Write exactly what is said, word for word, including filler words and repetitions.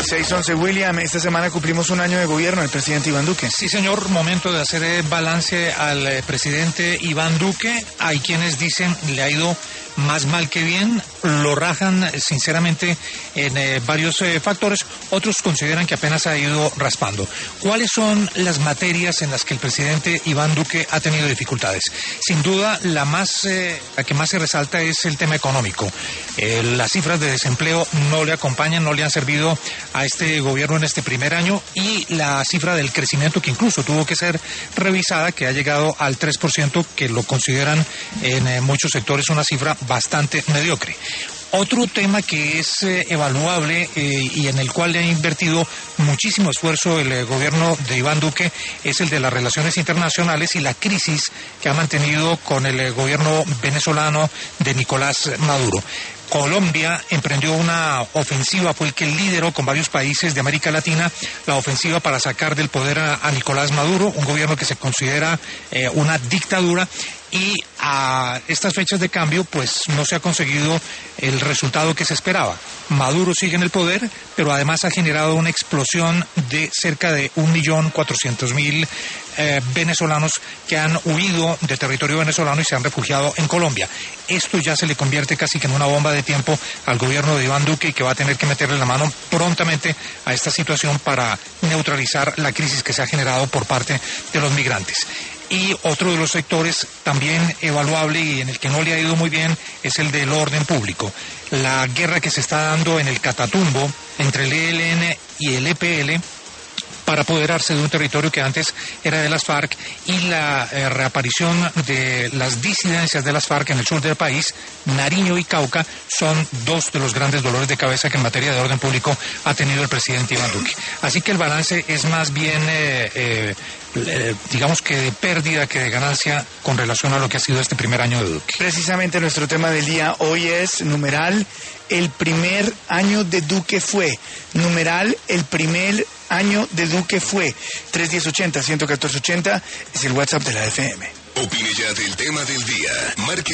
seis once, William, esta semana cumplimos un año de gobierno del presidente Iván Duque. Sí, señor, momento de hacer balance al eh, presidente Iván Duque. Hay quienes dicen le ha ido más mal que bien, lo rajan sinceramente en eh, varios eh, factores, otros consideran que apenas ha ido raspando. ¿Cuáles son las materias en las que el presidente Iván Duque ha tenido dificultades? Sin duda, la más eh, la que más se resalta es el tema económico. Eh, las cifras de desempleo no le acompañan, no le han servido a este gobierno en este primer año, y la cifra del crecimiento, que incluso tuvo que ser revisada, que ha llegado al tres por ciento, que lo consideran en eh, muchos sectores una cifra bastante mediocre. Otro tema que es eh, evaluable eh, y en el cual le ha invertido muchísimo esfuerzo el eh, gobierno de Iván Duque es el de las relaciones internacionales y la crisis que ha mantenido con el eh, gobierno venezolano de Nicolás Maduro. Colombia emprendió una ofensiva, fue el que lideró con varios países de América Latina la ofensiva para sacar del poder a, a Nicolás Maduro, un gobierno que se considera eh, una dictadura, y a estas fechas de cambio pues no se ha conseguido el resultado que se esperaba. Maduro sigue en el poder, pero además ha generado una explosión de cerca de un millón cuatrocientos mil eh, venezolanos que han huido de territorio venezolano y se han refugiado en Colombia. Esto ya se le convierte casi que en una bomba de tiempo al gobierno de Iván Duque, y que va a tener que meterle la mano prontamente a esta situación para neutralizar la crisis que se ha generado por parte de los migrantes. Y otro de los sectores también evaluable y en el que no le ha ido muy bien es el del orden público. La guerra que se está dando en el Catatumbo entre el E L N y el E P L para apoderarse de un territorio que antes era de las FARC, y la eh, reaparición de las disidencias de las FARC en el sur del país, Nariño y Cauca, son dos de los grandes dolores de cabeza que en materia de orden público ha tenido el presidente Iván Duque. Así que el balance es más bien, eh, eh, eh, digamos que de pérdida que de ganancia con relación a lo que ha sido este primer año de Duque. Precisamente nuestro tema del día hoy es numeral, el primer año de Duque fue. Numeral, el primer año de Duque fue. tres diez ochenta, ciento catorce ochenta es el WhatsApp de la F M. Opine ya del tema del día. Marque